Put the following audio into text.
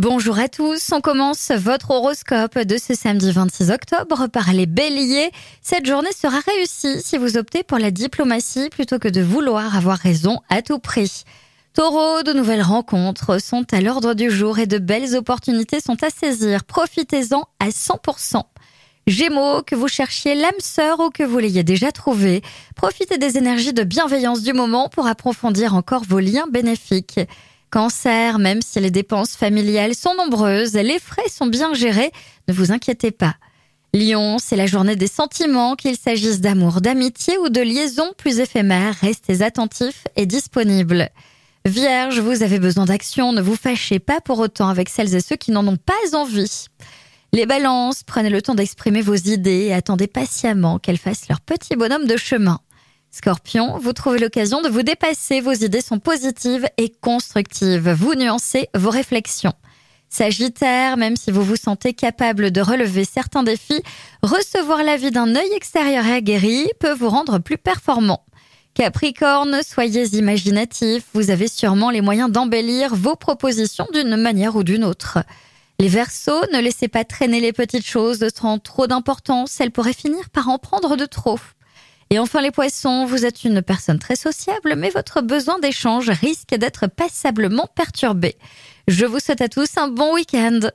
Bonjour à tous, on commence votre horoscope de ce samedi 26 octobre par les béliers. Cette journée sera réussie si vous optez pour la diplomatie plutôt que de vouloir avoir raison à tout prix. Taureau, de nouvelles rencontres sont à l'ordre du jour et de belles opportunités sont à saisir. Profitez-en à 100%. Gémeaux, que vous cherchiez l'âme sœur ou que vous l'ayez déjà trouvée, profitez des énergies de bienveillance du moment pour approfondir encore vos liens bénéfiques. Cancer, même si les dépenses familiales sont nombreuses, les frais sont bien gérés, ne vous inquiétez pas. Lion, c'est la journée des sentiments, qu'il s'agisse d'amour, d'amitié ou de liaisons plus éphémères, restez attentifs et disponibles. Vierge, vous avez besoin d'action, ne vous fâchez pas pour autant avec celles et ceux qui n'en ont pas envie. Les balances, prenez le temps d'exprimer vos idées et attendez patiemment qu'elles fassent leur petit bonhomme de chemin. Scorpion, vous trouvez l'occasion de vous dépasser, vos idées sont positives et constructives, vous nuancez vos réflexions. Sagittaire, même si vous vous sentez capable de relever certains défis, recevoir l'avis d'un œil extérieur et aguerri peut vous rendre plus performant. Capricorne, soyez imaginatif, vous avez sûrement les moyens d'embellir vos propositions d'une manière ou d'une autre. Les Verseaux, ne laissez pas traîner les petites choses sans trop d'importance, elles pourraient finir par en prendre de trop. Et enfin les Poissons, vous êtes une personne très sociable, mais votre besoin d'échange risque d'être passablement perturbé. Je vous souhaite à tous un bon week-end.